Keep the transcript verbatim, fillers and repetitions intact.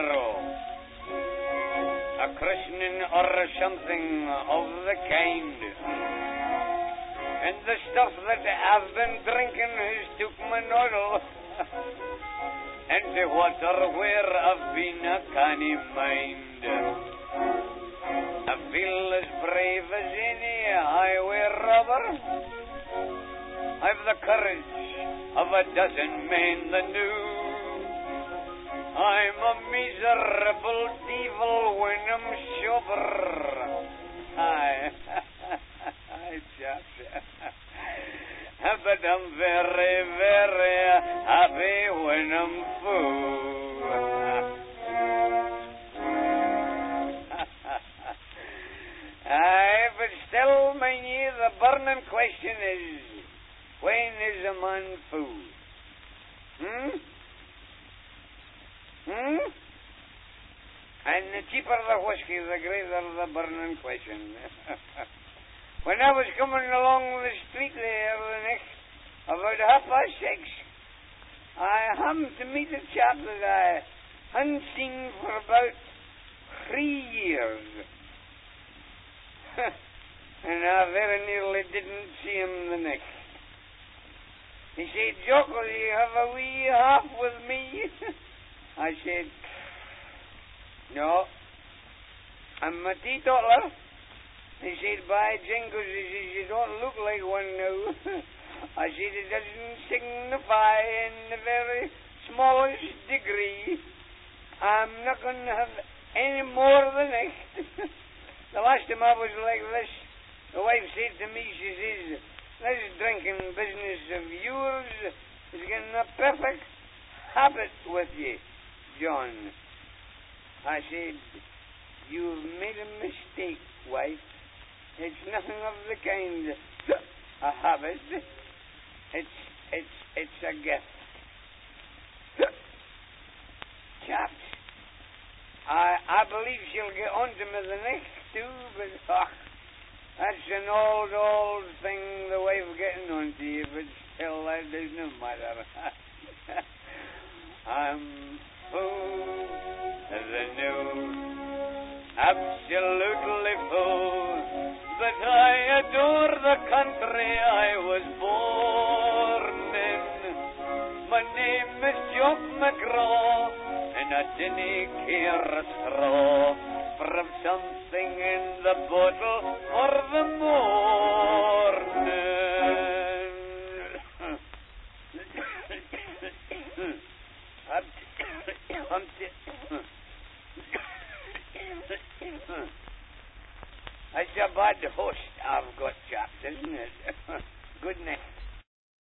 tomorrow. A christening or something of the kind. And the stuff that I've been drinking has took my noddle. And the water where I've been I can't mind. I feel as brave as any highway robber. I've the courage of a dozen men that knew. I'm a miserable devil when I'm sober. Aye, aye, chaps. But I'm very, very happy when I'm full. Aye, but still, mind ye, the burning question is, when is a man fool? Hmm? Hmm? And the cheaper the whiskey, the greater the burning question. When I was coming along the street there the next, about half past six, I happened to meet a chap that I hadn't seen for about three years. And I very nearly didn't see him the next. He said, "Jock, will you have a wee half with me?" I said, "No, I'm a teetotaler." He said, "By jingles," he says, "you don't look like one now." I said, "It doesn't signify in the very smallest degree. I'm not going to have any more the next." The last time I was like this, the wife said to me, she says, "This drinking business of yours is getting a perfect habit with you, John." I said, "You've made a mistake, wife. It's nothing of the kind. A habit. It's it's it's a gift." Chaps, I I believe she'll get on to me the next two, but oh, that's an old old thing, the wife getting on to you, but still that does no matter. I'm full as a new, absolutely full. But I adore the country I was born in. My name is Jock McGraw, and I didn't care a straw from something in the bottle or the morning. That's a bad host I've got, chaps, isn't it? Good night.